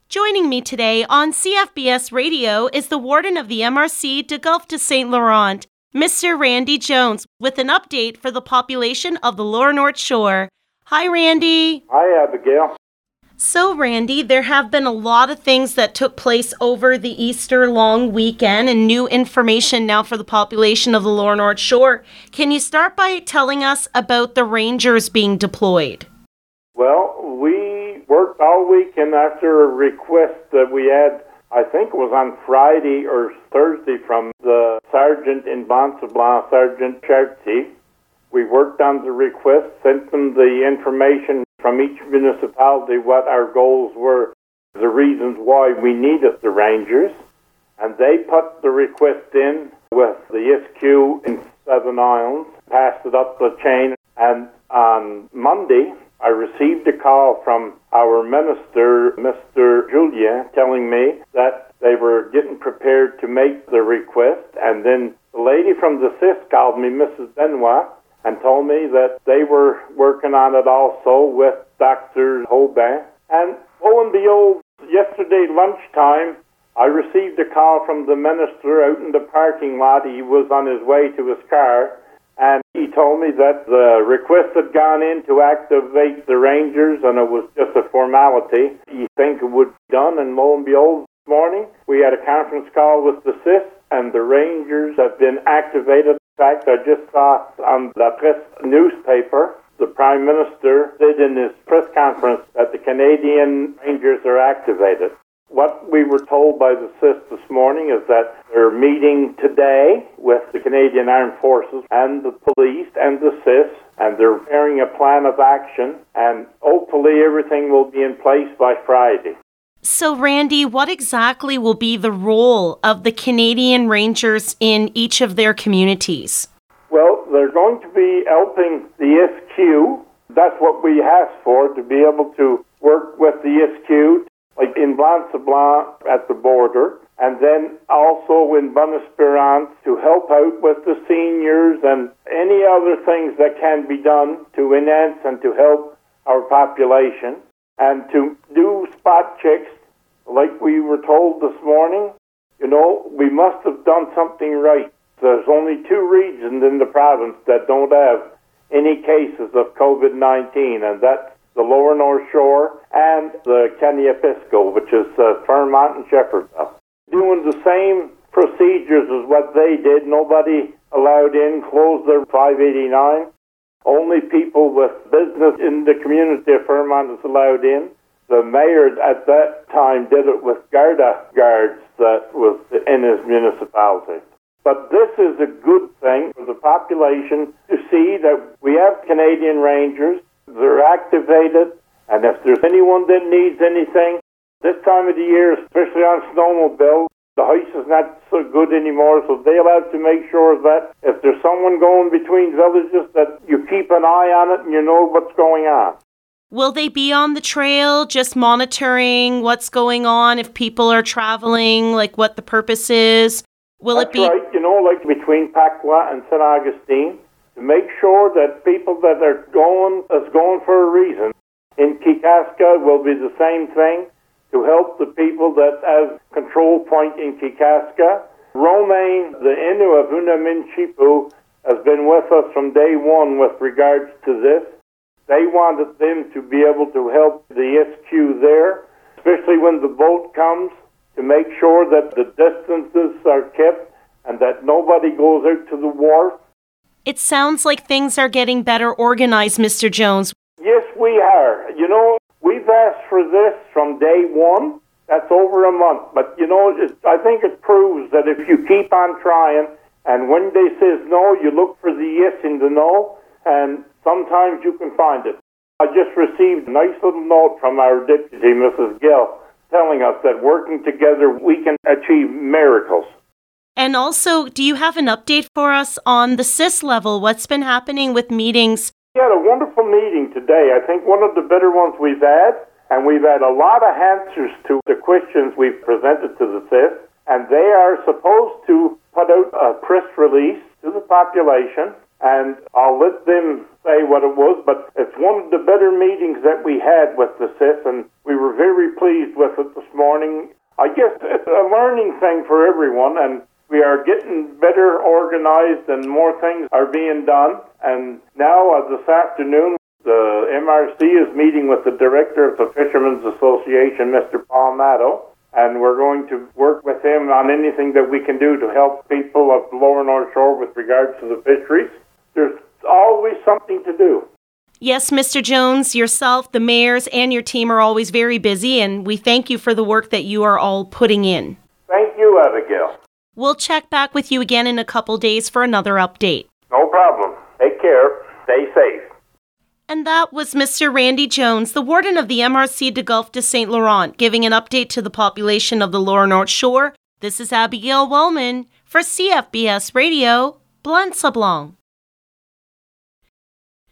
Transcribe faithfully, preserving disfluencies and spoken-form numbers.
Joining me today on C F B S Radio is the warden of the M R C de Gulf de Saint Laurent, Mister Randy Jones, with an update for the population of the Lower North Shore. Hi, Randy. Hi, Abigail. So, Randy, there have been a lot of things that took place over the Easter long weekend and new information now for the population of the Lower North Shore. Can you start by telling us about the Rangers being deployed? Well, we worked all weekend after a request that we had, I think it was on Friday or Thursday, from the sergeant in Bon-Sablan, Sergeant Charty. We worked on the request, sent them the information from each municipality, what our goals were, the reasons why we needed the Rangers, and they put the request in with the S Q in Seven Islands, passed it up the chain, and on Monday, I received a call from our minister, Mister Julien, telling me that they were getting prepared to make the request, and then the lady from the S I S called me, Missus Benoit, and told me that they were working on it also with Doctor Hoban. And lo and behold, yesterday lunchtime, I received a call from the minister out in the parking lot. He was on his way to his car, and he told me that the request had gone in to activate the Rangers, and it was just a formality. You think it would be done, and lo and behold, this morning, we had a conference call with the S I S, and the Rangers have been activated. In fact, I just saw on the press newspaper, the Prime Minister said in his press conference that the Canadian Rangers are activated. What we were told by the S I S this morning is that they're meeting today with the Canadian Armed Forces and the police and the S I S, and they're preparing a plan of action, and hopefully everything will be in place by Friday. So, Randy, what exactly will be the role of the Canadian Rangers in each of their communities? Well, they're going to be helping the S Q. That's what we asked for, to be able to work with the S Q, like in Blanc-Sablon at the border, and then also in Bon-Espérance to help out with the seniors and any other things that can be done to enhance and to help our population. And to do spot checks, like we were told this morning, you know, we must have done something right. There's only two regions in the province that don't have any cases of COVID nineteen, and that's the Lower North Shore and the Kaniapisco, which is uh, Fairmont and Shepherdsville. Doing the same procedures as what they did, nobody allowed in, closed their five eighty-nine. Only people with business in the community of Fairmont is allowed in. The mayor at that time did it with Garda guards that was in his municipality. But this is a good thing for the population to see that we have Canadian Rangers. They're activated, and if there's anyone that needs anything, this time of the year, especially on snowmobile, the ice is not so good anymore, so they'll have to make sure that if there's someone going between villages, that you keep an eye on it and you know what's going on. Will they be on the trail just monitoring what's going on if people are traveling, like what the purpose is? Will That's it be right, you know, like between Paqua and Saint Augustine, to make sure that people that are going is going for a reason. In Kikaska will be the same thing, to help the people that have control point in Kikaska. Romaine, the Innu of Unaminchipu, has been with us from day one with regards to this. They wanted them to be able to help the S Q there, especially when the boat comes, to make sure that the distances are kept and that nobody goes out to the wharf. It sounds like things are getting better organized, Mister Jones. Yes, we are. You know, we've asked for this from day one. That's over a month. But, you know, it, I think it proves that if you keep on trying, and when they says no, you look for the yes in the no, and sometimes you can find it. I just received a nice little note from our deputy, Missus Gill, telling us that working together we can achieve miracles. And also, do you have an update for us on the S I S level? What's been happening with meetings? We had a wonderful meeting today. I think one of the better ones we've had, and we've had a lot of answers to the questions we've presented to the S I S, and they are supposed to put out a press release to the population, and I'll let them say what it was, but it's one of the better meetings that we had with the C I S, and we were very pleased with it this morning. I guess it's a learning thing for everyone, and we are getting better organized and more things are being done. And now uh, this afternoon, the M R C is meeting with the director of the Fishermen's Association, Mister Palmato, and we're going to work with him on anything that we can do to help people of the Lower North Shore with regards to the fisheries. There's always something to do. Yes, Mister Jones, yourself, the mayors, and your team are always very busy, and we thank you for the work that you are all putting in. Thank you, Abigail. We'll check back with you again in a couple days for another update. No problem. Take care. Stay safe. And that was Mister Randy Jones, the warden of the M R C de Gulf de Saint Laurent, giving an update to the population of the Lower North Shore. This is Abigail Wellman for C F B S Radio, Blanc Sablon.